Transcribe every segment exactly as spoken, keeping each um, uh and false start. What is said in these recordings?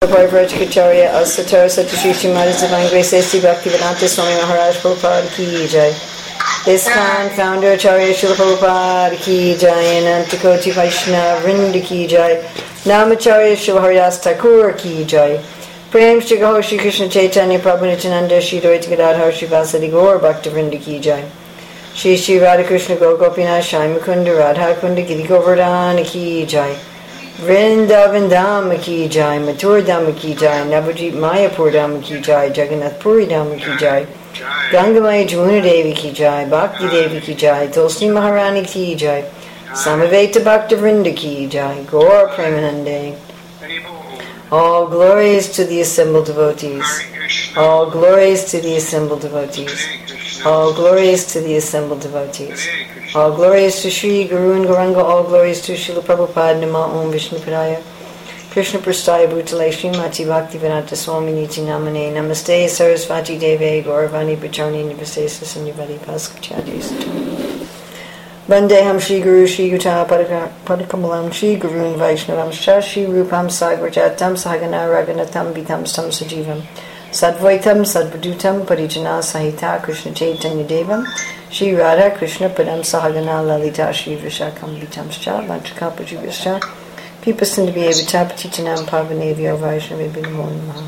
Vrajacharya Asatara Satashi Srimati Divine Grace Esti Bhaktivedanta Swami Maharaj Prabhupada Ki Jai. ISKCON founder Acharya Srila Prabhupada Ki Jai. Anantakoti Vaishnava Vrinda Ki Jai. Namacharya Srila Haridas Thakur Ki Jai. Prem Shri Gaur Shri Krishna Chaitanya Prabhu Nityananda Shri Dvaita Gadadhar Shri Vasadi Gaur Bhakta Vrinda Ki Jai. Shri Shri Radha Krishna Gaur Gopinath Shai Mukunda Radha Kunda Giri Govardhana Ki Jai. Vrindavan Dham Ki Jai, Mathura Dham Ki Jai, Navadvip Mayapur Dham Ki Jai, Jagannath Puri Dham Ki Jai, Gangamaya Jamuna Devi Ki Jai, Bhakti Devi Ki Jai, Tulsi Maharani Ki Jai, Samaveta Bhakta Vrinda Ki Jai, Gaur Premanande. All glories to the assembled devotees. All glories to the assembled devotees. All glories to the assembled devotees. All glories to Sri Guru and Gauranga. All glories to Srila Prabhupada. Nama Om Vishnu Padaya. Krishna Prastaya Bhutale Srimati Bhaktivedanta Swami Niti Namane. Namaste Sarasvati Deve Gauravani Pacharni Nivasesa Sanyavadi Paskachadis. Vandeham Shri Guru Shri Yuta Padakamalam Shri Guru and Vaishnavam Shri Rupam Sagrajatam Sahagana Raganatam Vitam Stam Sajivam Sadvaitam Sadvadutam Parijana Sahita Krishna Chaitanya Devam Shri Radha Krishna Padam Sahagana Lalita Shri Vishakam Vitamscha Vanchakapajivascha Pipasindabi Evitapatitanam Pavanavya Vaishnavi Namo Namaha.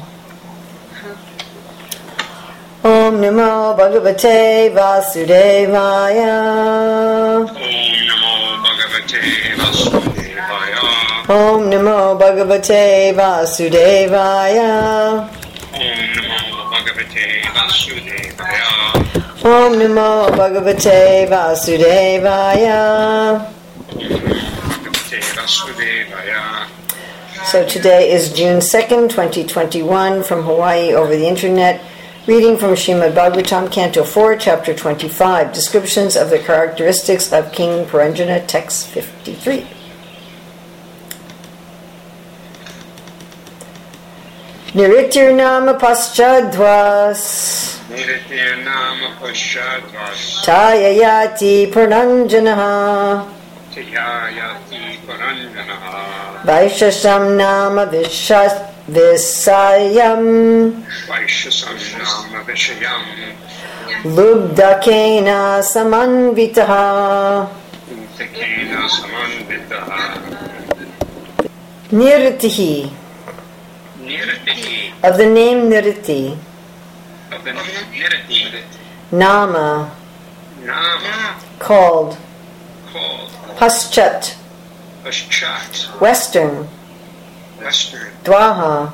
Om Namo Bhagavate Vasudevaya. Om Namo Bhagavate Vasudevaya. Om Namo Bhagavate Vasudevaya. So today is June second, twenty twenty-one, from Hawaii over the internet. Reading from Srimad Bhagavatam, Canto four, Chapter twenty-five, Descriptions of the Characteristics of King Puranjana, Text fifty-three. Niritir nama paschadvas Niritir nama paschadvas Tayayati Puranjanaha Tayayati Puranjanaha Vaishasham nama vishas Visayam Vaishasam nama Vishayam Lubdakena samanvitaha Lubdakena samanvitaha Niritihi. Niritihi. Of the name Niriti. Of the name Niriti. Nama. Nama. Called. Called. Paschat. Paschat. Western. Western. Dwaha.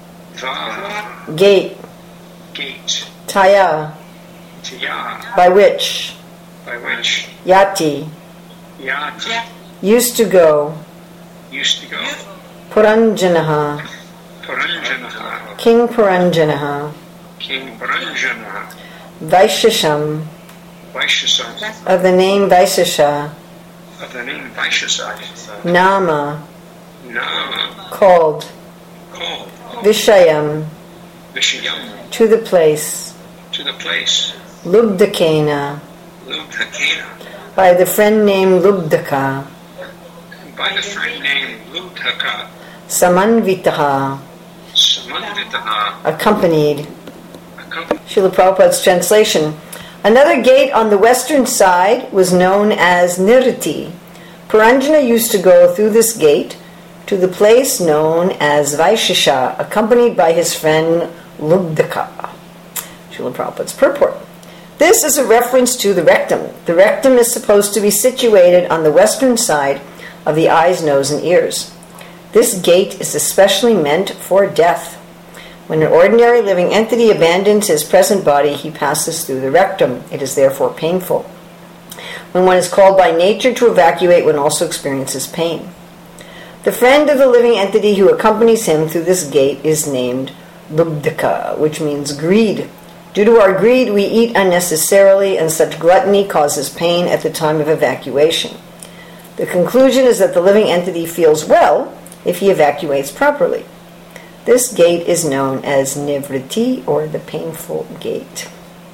Dwaha. Gate. Gate. Taya. Taya. By which. By which. Yati. Yati. Used to go. Used to go. Puranjanaha. Puranjanaha. King Puranjanaha. King Puranjanaha. Vaishasham. Vaishasham. Of the name Vaishasha. Of the name Vaishasha. Nama. Nama. Called. Called. Vishayam. Vishayam. To the place. To the place. Lubdakena. Lubdakena. By the friend named Lubdaka. By the friend named Lubdaka. Samanvitaha. Samanvitaha. Accompanied. Accompanied. Srila Prabhupada's translation. Another gate on the western side was known as Niriti. Puranjana used to go through this gate to the place known as Vaishasha, accompanied by his friend Lubdaka. Srila Prabhupada's purport. This is a reference to the rectum. The rectum is supposed to be situated on the western side of the eyes, nose, and ears. This gate is especially meant for death. When an ordinary living entity abandons his present body, he passes through the rectum. It is therefore painful. When one is called by nature to evacuate, one also experiences pain. The friend of the living entity who accompanies him through this gate is named Lubdaka, which means greed. Due to our greed, we eat unnecessarily, and such gluttony causes pain at the time of evacuation. The conclusion is that the living entity feels well if he evacuates properly. This gate is known as Nivriti, or the painful gate.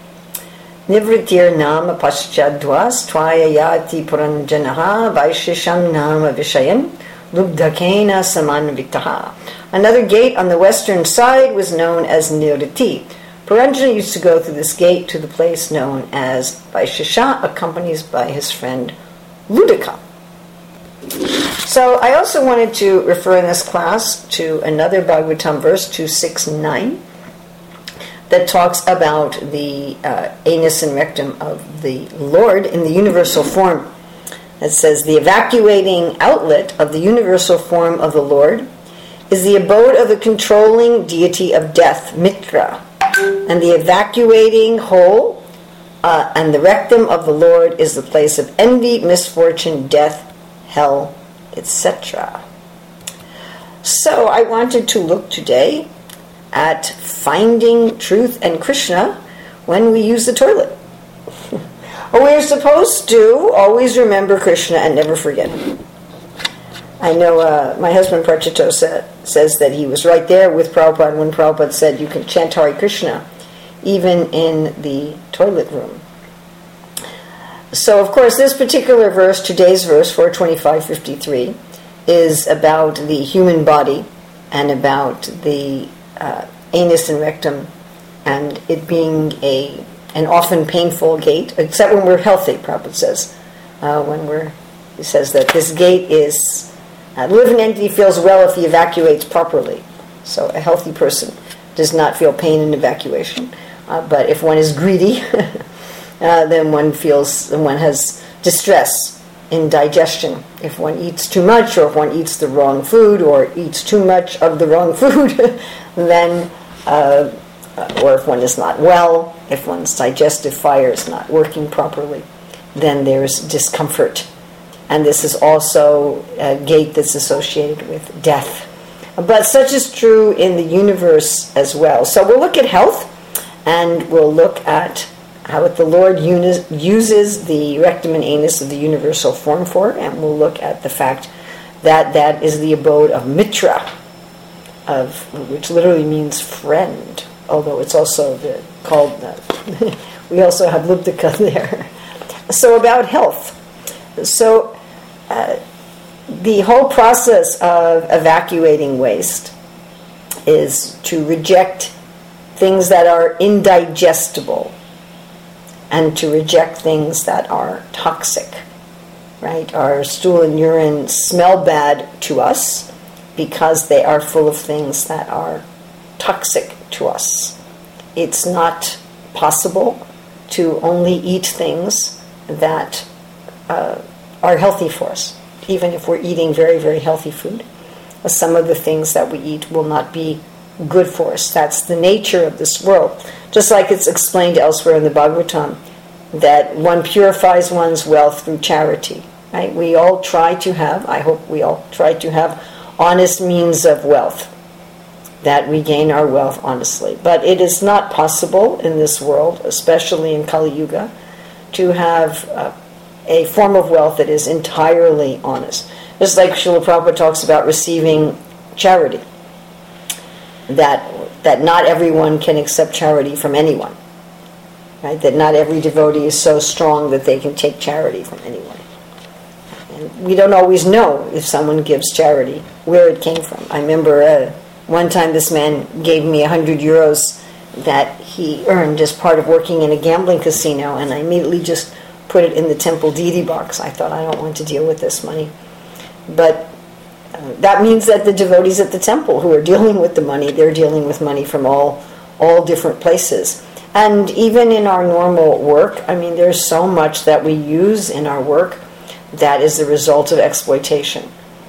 Nivritir nama paschadvas tvayayati puranjanaha vaishasham nama vishayam lubdakena samanvitaha. Another gate on the western side was known as Nirati. Puranjana used to go through this gate to the place known as Vaishesha, accompanied by his friend Ludika. So I also wanted to refer in this class to another Bhagavatam verse, two sixty-nine, that talks about the uh, anus and rectum of the Lord in the universal form. It says, the evacuating outlet of the universal form of the Lord is the abode of the controlling deity of death, Mitra, and the evacuating hole uh, and the rectum of the Lord is the place of envy, misfortune, death, hell, et cetera. So I wanted to look today at finding truth and Krishna when we use the toilet. We're supposed to always remember Krishna and never forget him. I know uh, my husband Prachito sa- says that he was right there with Prabhupada when Prabhupada said you can chant Hare Krishna even in the toilet room. So, of course, this particular verse, today's verse, four twenty-five fifty-three, is about the human body and about the uh, anus and rectum and it being a an often painful gate, except when we're healthy, Prabhupada says. Uh, when we're, he says that this gate is, uh, the living entity feels well if he evacuates properly. So a healthy person does not feel pain in evacuation. Uh, but if one is greedy, uh, then one feels, one has distress in digestion. If one eats too much, or if one eats the wrong food, or eats too much of the wrong food, then, uh, or if one is not well, if one's digestive fire is not working properly, then there's discomfort. And this is also a gate that's associated with death. But such is true in the universe as well. So we'll look at health, and we'll look at how the Lord uni- uses the rectum and anus of the universal form for it, and we'll look at the fact that that is the abode of Mitra, of which literally means friend, although it's also the, called, uh, we also have Lubdika there. So about health. So uh, the whole process of evacuating waste is to reject things that are indigestible and to reject things that are toxic, right? Our stool and urine smell bad to us because they are full of things that are toxic to us. It's not possible to only eat things that uh, are healthy for us, even if we're eating very, very healthy food. Some of the things that we eat will not be good for us. That's the nature of this world. Just like it's explained elsewhere in the Bhagavatam, that one purifies one's wealth through charity. Right? We all try to have, I hope we all try to have honest means of wealth, that we gain our wealth honestly. But it is not possible in this world, especially in Kali Yuga, to have uh, a form of wealth that is entirely honest. Just like Srila Prabhupada talks about receiving charity, that that not everyone can accept charity from anyone, right? That not every devotee is so strong that they can take charity from anyone. And we don't always know if someone gives charity, where it came from. I remember uh, one time this man gave me one hundred euros that he earned as part of working in a gambling casino, and I immediately just put it in the temple deity box. I thought, I don't want to deal with this money. But uh, that means that the devotees at the temple who are dealing with the money, they're dealing with money from all all different places. And even in our normal work, I mean, there's so much that we use in our work that is the result of exploitation.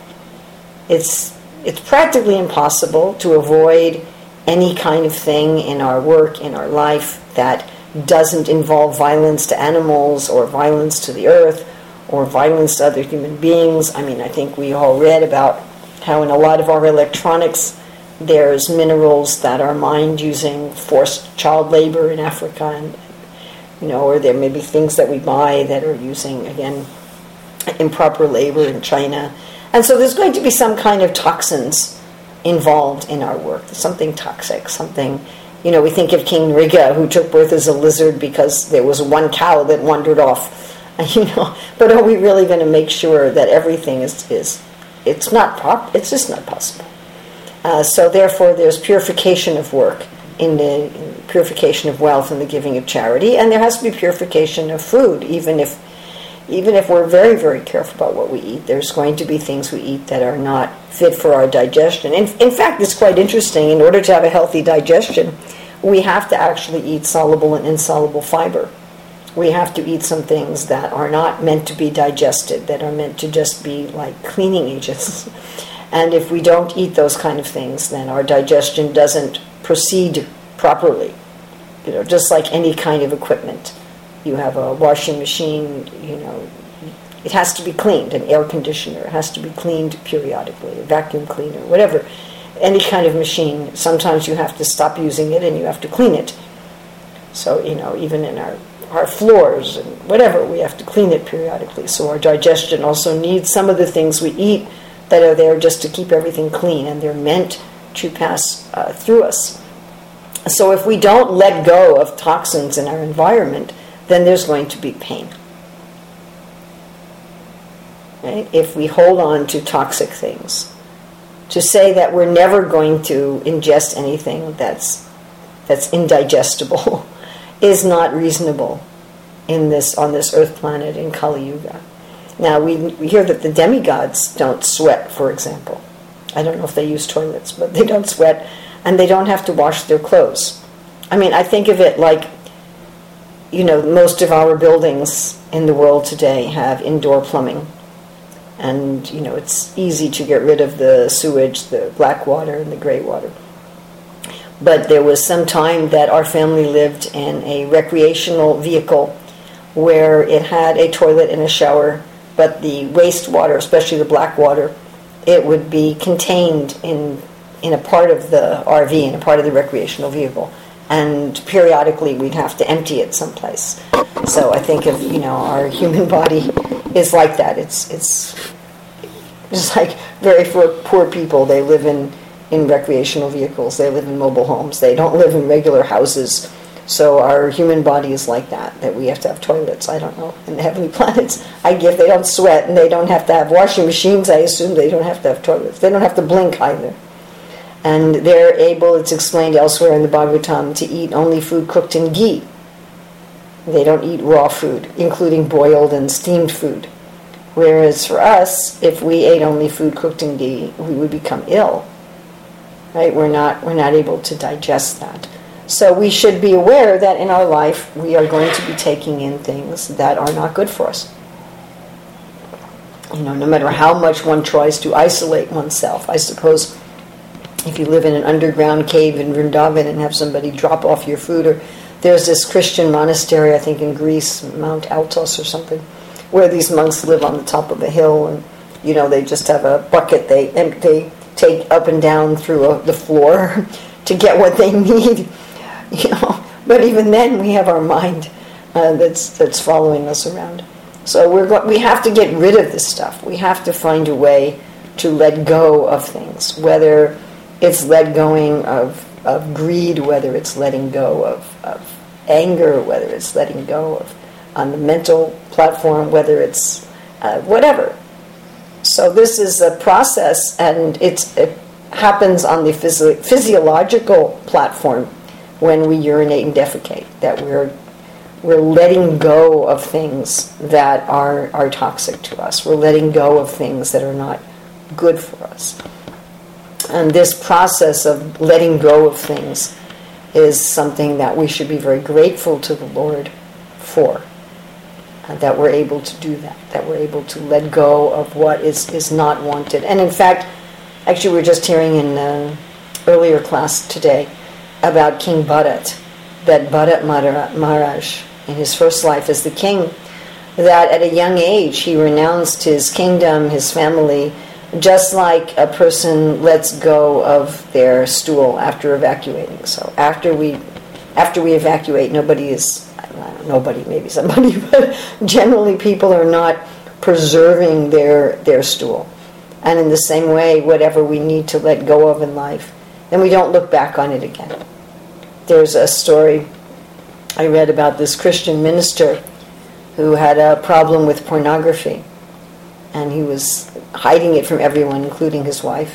It's it's practically impossible to avoid any kind of thing in our work, in our life, that doesn't involve violence to animals or violence to the earth or violence to other human beings. I mean, I think we all read about how in a lot of our electronics there's minerals that are mined using forced child labor in Africa, and you know, or there may be things that we buy that are using, again, improper labor in China. And so there's going to be some kind of toxins involved in our work, something toxic, something, you know, we think of King Nriga, who took birth as a lizard because there was one cow that wandered off, you know, but are we really going to make sure that everything is, is it's not prop, it's just not possible. Uh, so therefore there's purification of work in the in purification of wealth and the giving of charity, and there has to be purification of food. Even if even if we're very, very careful about what we eat, there's going to be things we eat that are not fit for our digestion. In, in fact, it's quite interesting. In order to have a healthy digestion, we have to actually eat soluble and insoluble fiber. We have to eat some things that are not meant to be digested, that are meant to just be like cleaning agents. And if we don't eat those kind of things, then our digestion doesn't proceed properly. You know, just like any kind of equipment. You have a washing machine, you know, it has to be cleaned. An air conditioner has to be cleaned periodically, a vacuum cleaner, whatever. Any kind of machine, sometimes you have to stop using it and you have to clean it. So, you know, even in our, our floors and whatever, we have to clean it periodically. So our digestion also needs some of the things we eat that are there just to keep everything clean, and they're meant to pass uh, through us. So if we don't let go of toxins in our environment, then there's going to be pain. Right? If we hold on to toxic things, to say that we're never going to ingest anything that's that's indigestible is not reasonable in this on this earth planet in Kali Yuga. Now we, we hear that the demigods don't sweat, for example. I don't know if they use toilets, but they don't sweat, and they don't have to wash their clothes. I mean, I think of it like, you know, most of our buildings in the world today have indoor plumbing. And, you know, it's easy to get rid of the sewage, the black water and the gray water. But there was some time that our family lived in a recreational vehicle where it had a toilet and a shower, but the wastewater, especially the black water, it would be contained in in a part of the R V, in a part of the recreational vehicle. And periodically we'd have to empty it someplace. So I think of, you know, our human body is like that. It's it's just like very poor, poor people. They live in, in recreational vehicles. They live in mobile homes. They don't live in regular houses. So our human body is like that, that we have to have toilets. I don't know, in the heavenly planets. I guess they don't sweat and they don't have to have washing machines. I assume they don't have to have toilets. They don't have to blink either. And they're able, it's explained elsewhere in the Bhagavatam, to eat only food cooked in ghee. They don't eat raw food, including boiled and steamed food. Whereas for us, if we ate only food cooked in ghee, we would become ill. Right? We're not, we're not able to digest that. So we should be aware that in our life, we are going to be taking in things that are not good for us. You know, no matter how much one tries to isolate oneself, I suppose if you live in an underground cave in Vrindavan and have somebody drop off your food, or there's this Christian monastery, I think in Greece, Mount Altos or something, where these monks live on the top of a hill, and you know they just have a bucket they they take up and down through a, the floor to get what they need. You know, but even then we have our mind uh, that's that's following us around. So we're go- we have to get rid of this stuff. We have to find a way to let go of things, whether it's let going of, of greed, whether it's letting go of, of anger, whether it's letting go of on the mental platform, whether it's uh, whatever. So this is a process, and it's, it happens on the physio- physiological platform when we urinate and defecate, that we're we're letting go of things that are, are toxic to us. We're letting go of things that are not good for us. And this process of letting go of things is something that we should be very grateful to the Lord for, uh, that we're able to do that, that we're able to let go of what is, is not wanted. And in fact, actually we were just hearing in an earlier class today about King Bharat, that Bharat Maharaj, in his first life as the king, that at a young age he renounced his kingdom, his family, just like a person lets go of their stool after evacuating. So after we after we evacuate, nobody is, I don't know, nobody, maybe somebody, but generally people are not preserving their, their stool. And in the same way, whatever we need to let go of in life, then we don't look back on it again. There's a story I read about this Christian minister who had a problem with pornography, and he was hiding it from everyone, including his wife.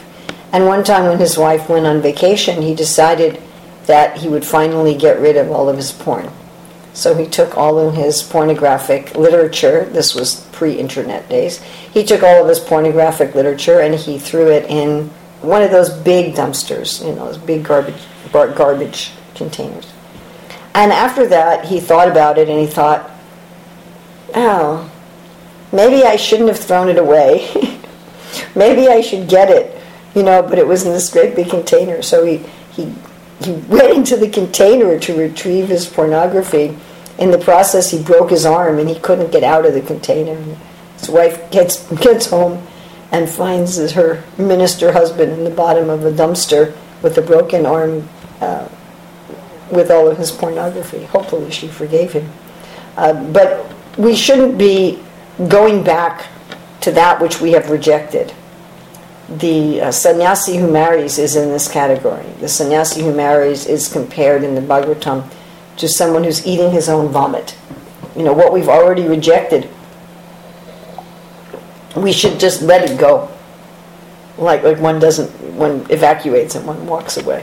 And one time when his wife went on vacation, he decided that he would finally get rid of all of his porn. So he took all of his pornographic literature, this was pre-internet days, he took all of his pornographic literature and he threw it in one of those big dumpsters, you know, those big garbage garbage containers. And after that, he thought about it and he thought, oh, maybe I shouldn't have thrown it away. Maybe I should get it, you know, but it was in this great big container. So he, he, he went into the container to retrieve his pornography. In the process, he broke his arm and he couldn't get out of the container. His wife gets gets home and finds her minister husband in the bottom of a dumpster with a broken arm, uh, with all of his pornography. Hopefully she forgave him. Uh, but we shouldn't be going back to that which we have rejected. The uh, sannyasi who marries is in this category. The sannyasi who marries is compared in the Bhagavatam to someone who's eating his own vomit. You know, what we've already rejected, we should just let it go. Like, like one doesn't, one evacuates and one walks away.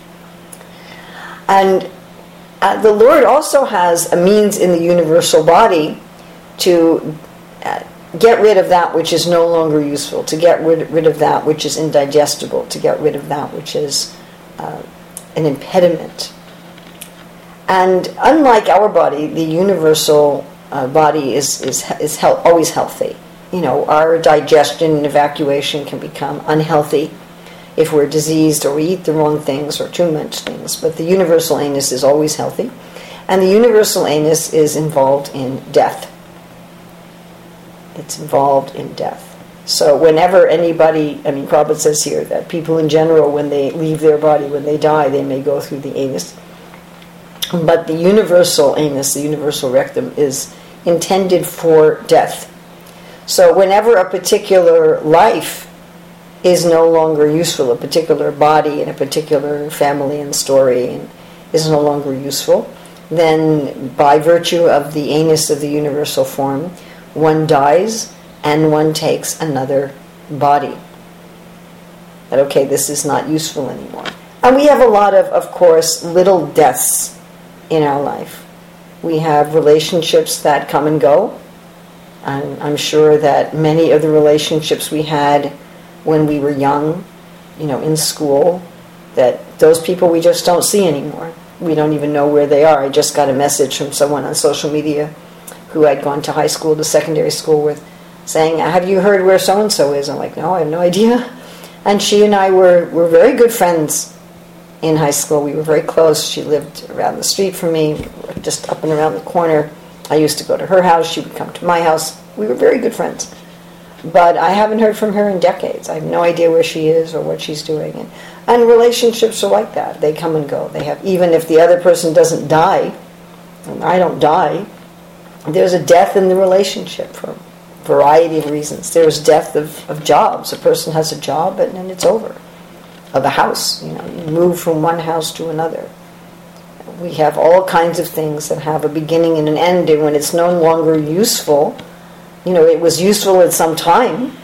And uh, the Lord also has a means in the universal body to uh, get rid of that which is no longer useful, to get rid, rid of that which is indigestible, to get rid of that which is uh, an impediment. And unlike our body, the universal uh, body is is is he- always healthy. You know, our digestion and evacuation can become unhealthy if we're diseased or we eat the wrong things or too much things. But the universal anus is always healthy. And the universal anus is involved in death. It's involved in death. So whenever anybody, I mean, Prabhupada says here that people in general, when they leave their body, when they die, they may go through the anus. But the universal anus, the universal rectum, is intended for death. So whenever a particular life is no longer useful, a particular body and a particular family and story and is no longer useful, then by virtue of the anus of the universal form, one dies and one takes another body. That, okay, this is not useful anymore. And we have a lot of, of course, little deaths in our life. We have relationships that come and go. And I'm sure that many of the relationships we had when we were young, you know, in school, that those people we just don't see anymore. We don't even know where they are. I just got a message from someone on social media who I'd gone to high school, to secondary school with, saying, have you heard where so-and-so is? I'm like, no, I have no idea. And she and I were, were very good friends in high school. We were very close. She lived around the street from me, just up and around the corner. I used to go to her house. She would come to my house. We were very good friends. But I haven't heard from her in decades. I have no idea where she is or what she's doing. And, and relationships are like that. They come and go. They have, even if the other person doesn't die, and I don't die, there's a death in the relationship for a variety of reasons. There's death of, of jobs. A person has a job and then it's over. Of a house, you know, you move from one house to another. We have all kinds of things that have a beginning and an end, and when it's no longer useful, you know, it was useful at some time,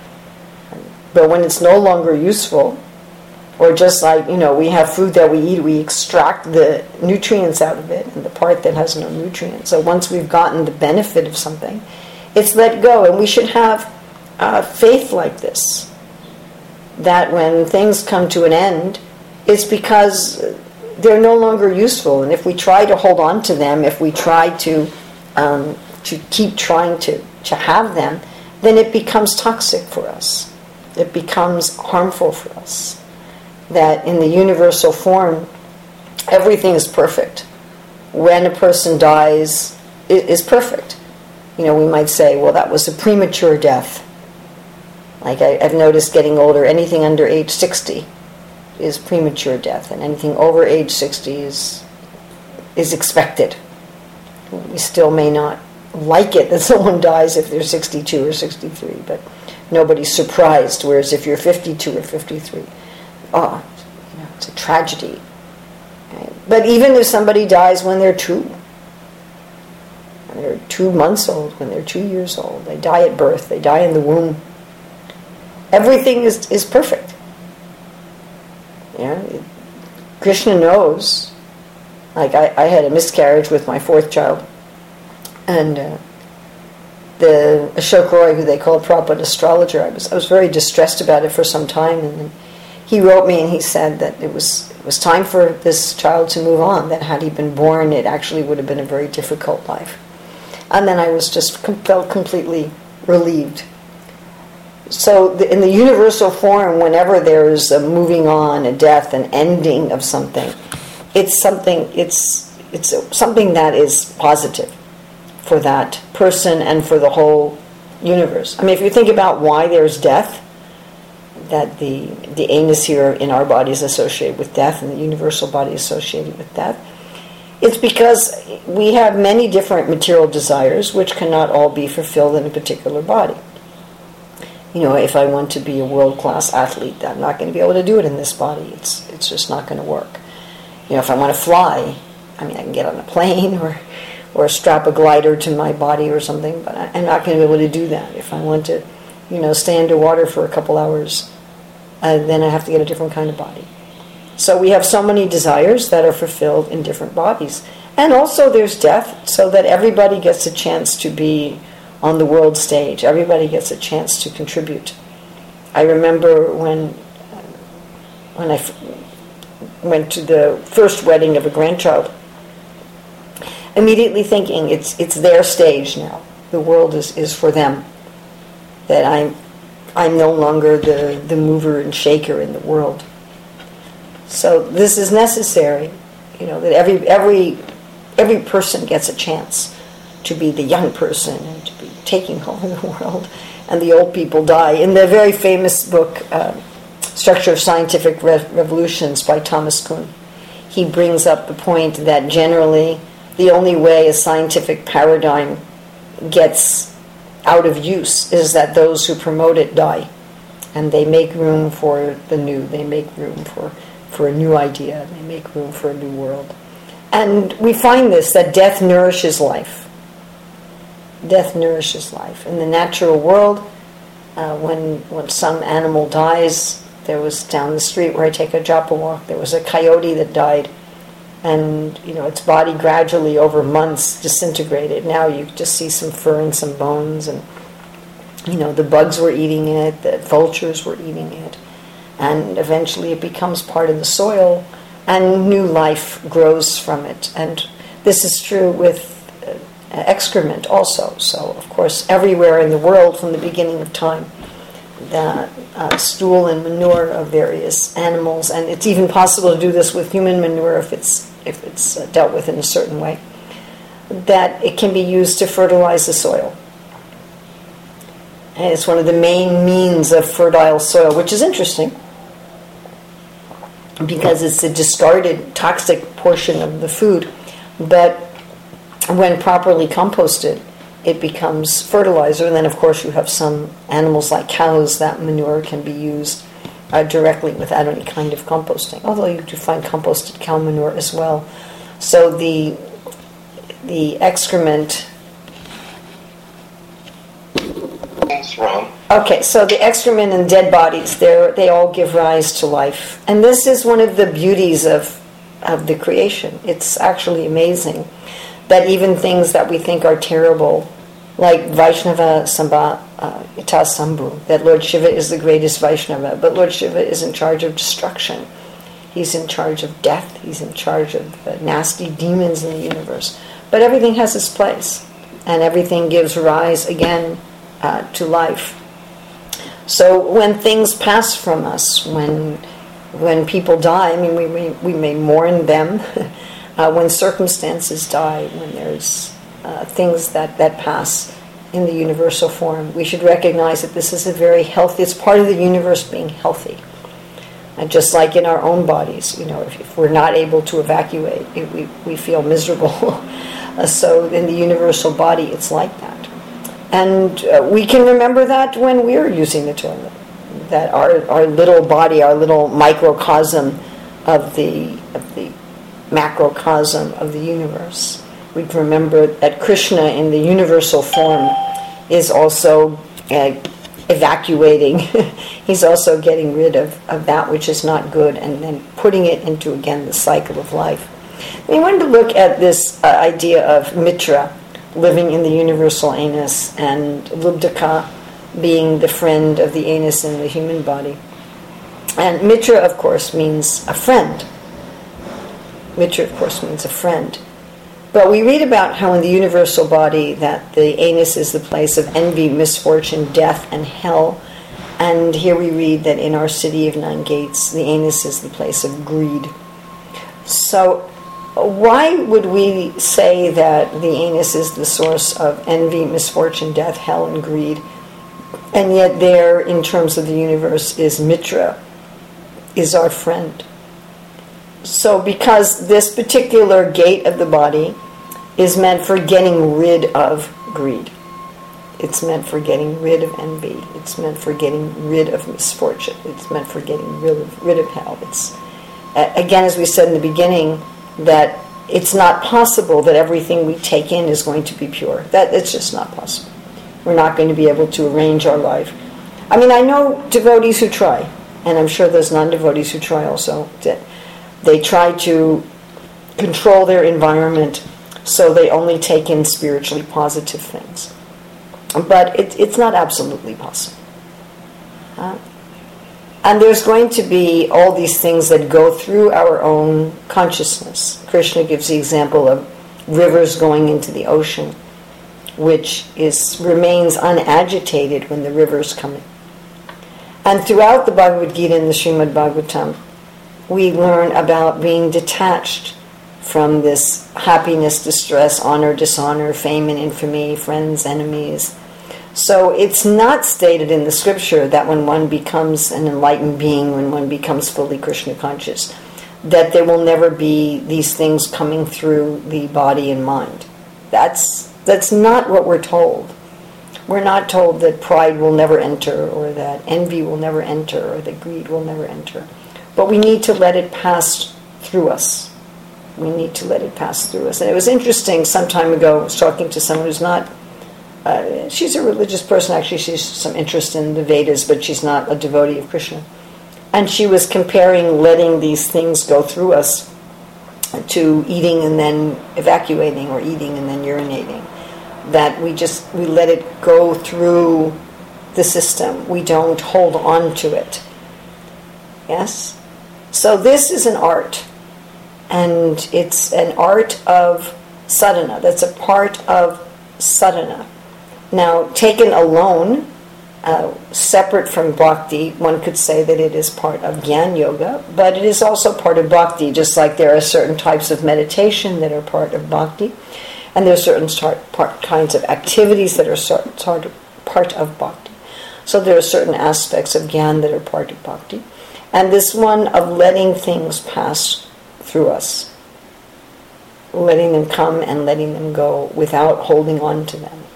but when it's no longer useful, or just like, you know, we have food that we eat, we extract the nutrients out of it, and the part that has no nutrients. So once we've gotten the benefit of something, it's let go, and we should have uh, faith like this, that when things come to an end, it's because they're no longer useful, and if we try to hold on to them, if we try to um, to keep trying to, to have them, then it becomes toxic for us. It becomes harmful for us. That in the universal form, everything is perfect. When a person dies, it is perfect. You know, we might say, well, that was a premature death. Like I, I've noticed getting older, anything under age sixty is premature death, and anything over age sixty is is expected. We still may not like it that someone dies if they're sixty-two or sixty-three, but nobody's surprised. Whereas if you're fifty-two or fifty-three, oh, you know, it's a tragedy. Right? But even if somebody dies when they're two, when they're two months old, when they're two years old, they die at birth, they die in the womb, everything is, is perfect. Krishna knows. Like I, I had a miscarriage with my fourth child, and uh, the Ashok Roy, who they call Prabhupada astrologer, I was I was very distressed about it for some time, and then he wrote me and he said that it was it was time for this child to move on. That had he been born, it actually would have been a very difficult life. And then I was just felt completely relieved. So the, in the universal form, whenever there is a moving on, a death, an ending of something, it's something it's it's something that is positive for that person and for the whole universe. I mean, if you think about why there's death, that the the anus here in our body is associated with death and the universal body is associated with death, it's because we have many different material desires which cannot all be fulfilled in a particular body. You know, if I want to be a world-class athlete, I'm not going to be able to do it in this body. It's it's just not going to work. You know, if I want to fly, I mean, I can get on a plane or or strap a glider to my body or something, but I'm not going to be able to do that. If I want to, you know, stay underwater for a couple hours, uh, then I have to get a different kind of body. So we have so many desires that are fulfilled in different bodies. And also there's death, so that everybody gets a chance to be on the world stage. Everybody gets a chance to contribute. I remember when when I f- went to the first wedding of a grandchild, immediately thinking it's it's their stage now. The world is, is for them. That I'm I'm no longer the, the mover and shaker in the world. So this is necessary, you know, that every every every person gets a chance to be the young person and to be taking over the world, and the old people die. In the very famous book, uh, Structure of Scientific Re- Revolutions by Thomas Kuhn, he brings up the point that generally the only way a scientific paradigm gets out of use is that those who promote it die, and they make room for the new, they make room for, for a new idea, they make room for a new world. And we find this, that death nourishes life. Death nourishes life. In the natural world, uh, when when some animal dies, there was down the street where I take a japa walk, there was a coyote that died, and you know its body gradually over months disintegrated. Now you just see some fur and some bones, and you know the bugs were eating it, the vultures were eating it, and eventually it becomes part of the soil, and new life grows from it. And this is true with excrement also. So, of course, everywhere in the world from the beginning of time, the uh, stool and manure of various animals, and it's even possible to do this with human manure if it's if it's uh, dealt with in a certain way, that it can be used to fertilize the soil. And it's one of the main means of fertile soil, which is interesting because it's the discarded toxic portion of the food, but when properly composted, it becomes fertilizer. And then, of course, you have some animals like cows, that manure can be used uh, directly without any kind of composting, although you do find composted cow manure as well. So the the excrement... That's wrong. Okay, so the excrement and dead bodies, they they all give rise to life. And this is one of the beauties of, of the creation. It's actually amazing that even things that we think are terrible, like Vaishnava Sambha uh, Ita Sambhu, that Lord Shiva is the greatest Vaishnava, but Lord Shiva is in charge of destruction. He's in charge of death. He's in charge of the nasty demons in the universe. But everything has its place, and everything gives rise again uh, to life. So when things pass from us, when when people die, I mean, we may, we may mourn them. Uh, when circumstances die, when there's uh, things that, that pass in the universal form, we should recognize that this is a very healthy, it's part of the universe being healthy. And just like in our own bodies, you know, if, if we're not able to evacuate, it, we, we feel miserable. uh, so in the universal body, it's like that. And uh, we can remember that when we're using the toilet, that our, our little body, our little microcosm of the of the macrocosm of the universe. We'd remember that Krishna in the universal form is also uh, evacuating. He's also getting rid of, of that which is not good and then putting it into, again, the cycle of life. We wanted to look at this uh, idea of Mitra, living in the universal anus, and Lubdhaka being the friend of the anus in the human body. And Mitra, of course, means a friend. Mitra, of course, means a friend. But we read about how in the universal body that the anus is the place of envy, misfortune, death, and hell. And here we read that in our city of nine gates, the anus is the place of greed. So why would we say that the anus is the source of envy, misfortune, death, hell, and greed? And yet there, in terms of the universe, is Mitra, is our friend. So because this particular gate of the body is meant for getting rid of greed. It's meant for getting rid of envy. It's meant for getting rid of misfortune. It's meant for getting rid of, rid of hell. It's, uh, again, as we said in the beginning, that it's not possible that everything we take in is going to be pure. That it's just not possible. We're not going to be able to arrange our life. I mean, I know devotees who try, and I'm sure there's non-devotees who try also. That they try to control their environment so they only take in spiritually positive things. But it, it's not absolutely possible. Uh, and there's going to be all these things that go through our own consciousness. Krishna gives the example of rivers going into the ocean, which is remains unagitated when the rivers come in. And throughout the Bhagavad Gita and the Srimad Bhagavatam, we learn about being detached from this happiness, distress, honor, dishonor, fame and infamy, friends, enemies. So it's not stated in the scripture that when one becomes an enlightened being, when one becomes fully Krishna conscious, that there will never be these things coming through the body and mind. That's that's not what we're told. We're not told that pride will never enter, or that envy will never enter, or that greed will never enter. But we need to let it pass through us. We need to let it pass through us. And it was interesting, some time ago, I was talking to someone who's not, uh, she's a religious person, actually she has some interest in the Vedas, but she's not a devotee of Krishna. And she was comparing letting these things go through us to eating and then evacuating, or eating and then urinating. That we just, we let it go through the system. We don't hold on to it. Yes? So this is an art. And it's an art of sadhana. That's a part of sadhana. Now, taken alone, uh, separate from bhakti, one could say that it is part of Jnana Yoga, but it is also part of bhakti, just like there are certain types of meditation that are part of bhakti, and there are certain start, part, kinds of activities that are sort, sort of part of bhakti. So there are certain aspects of Jnana that are part of bhakti. And this one of letting things pass through us, letting them come and letting them go without holding on to them.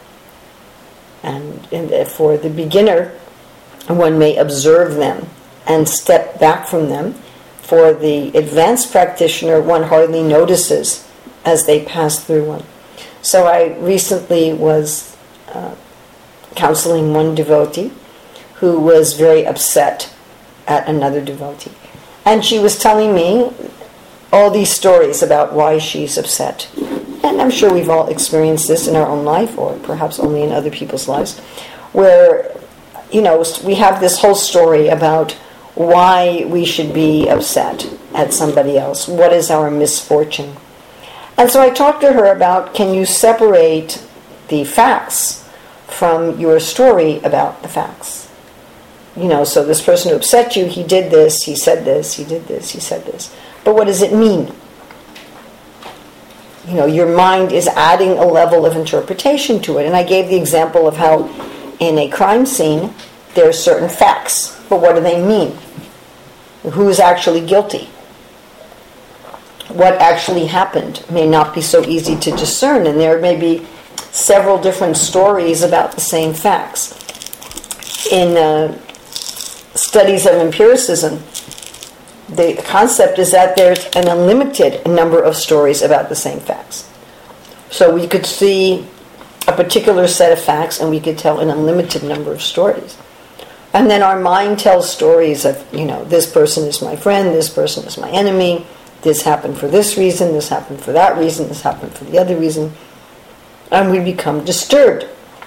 And, and for the beginner, one may observe them and step back from them. For the advanced practitioner, one hardly notices as they pass through one. So I recently was uh, counseling one devotee who was very upset at another devotee. And she was telling me all these stories about why she's upset. And I'm sure we've all experienced this in our own life, or perhaps only in other people's lives, where, you know, we have this whole story about why we should be upset at somebody else. What is our misfortune? And so I talked to her about, can you separate the facts from your story about the facts? You know, so this person who upset you, he did this, he said this, he did this, he said this. But what does it mean? You know, your mind is adding a level of interpretation to it. And I gave the example of how in a crime scene, there are certain facts. But what do they mean? Who's actually guilty? What actually happened may not be so easy to discern. And there may be several different stories about the same facts. In uh, studies of empiricism, the concept is that there's an unlimited number of stories about the same facts. So we could see a particular set of facts and we could tell an unlimited number of stories. And then our mind tells stories of, you know, this person is my friend, this person is my enemy, this happened for this reason, this happened for that reason, this happened for the other reason. And we become disturbed.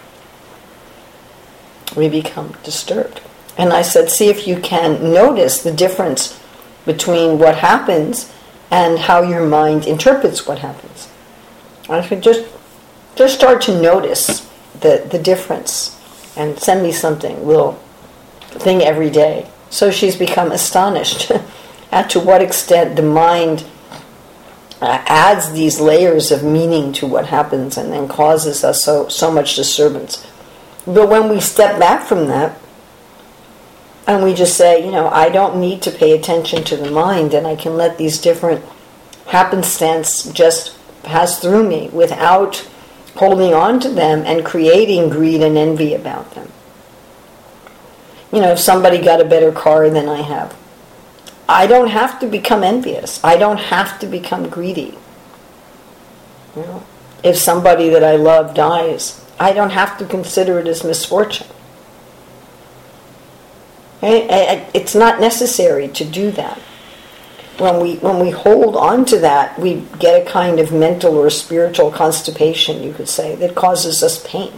We become disturbed. And I said, see if you can notice the difference between what happens and how your mind interprets what happens. I said, just, just start to notice the, the difference and send me something, little thing every day. So she's become astonished at to what extent the mind uh, adds these layers of meaning to what happens and then causes us so, so much disturbance. But when we step back from that, and we just say, you know, I don't need to pay attention to the mind, and I can let these different happenstance just pass through me without holding on to them and creating greed and envy about them. You know, if somebody got a better car than I have, I don't have to become envious. I don't have to become greedy. You know, if somebody that I love dies, I don't have to consider it as misfortune. It's not necessary to do that. When we when we hold on to that, we get a kind of mental or spiritual constipation, you could say, that causes us pain.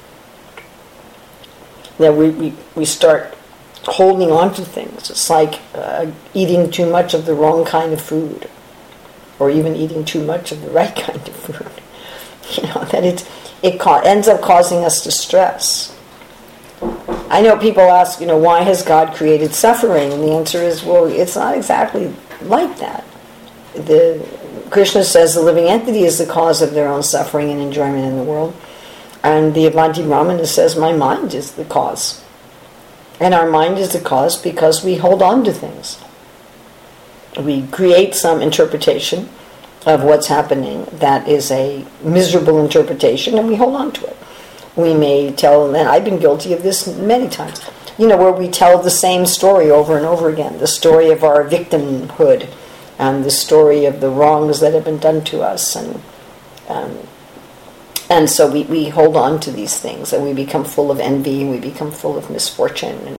That we, we, we start holding on to things. It's like uh, eating too much of the wrong kind of food, or even eating too much of the right kind of food. You know, that it, it ca- ends up causing us distress. I know people ask, you know, why has God created suffering? And the answer is, well, it's not exactly like that. The Krishna says the living entity is the cause of their own suffering and enjoyment in the world. And the Avanti Brahmana says, my mind is the cause. And our mind is the cause because we hold on to things. We create some interpretation of what's happening that is a miserable interpretation, and we hold on to it. We may tell, and I've been guilty of this many times, you know, where we tell the same story over and over again, the story of our victimhood, and the story of the wrongs that have been done to us, and um, and so we, we hold on to these things, and we become full of envy, and we become full of misfortune, and